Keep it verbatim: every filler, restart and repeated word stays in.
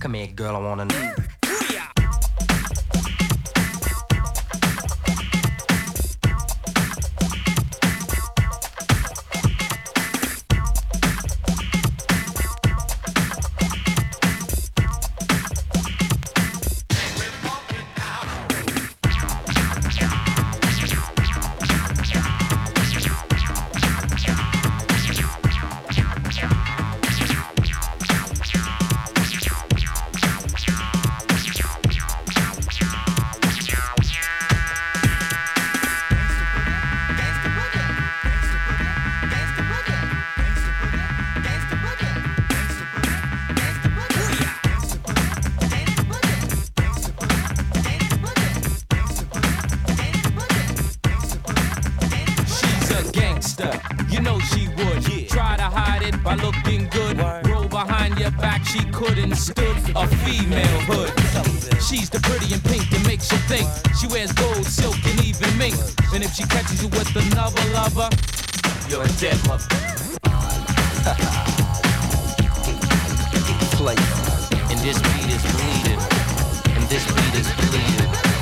Come here, girl, I wanna know. You know she would yeah. Try to hide it by looking good. Word. Roll behind your back, she couldn't. Stood a female hood. She's the pretty and pink that makes you think. She wears gold, silk, and even mink. And if she catches you with another lover, you're a dead mother. Play. And this beat is bleeding. And this beat is bleeding.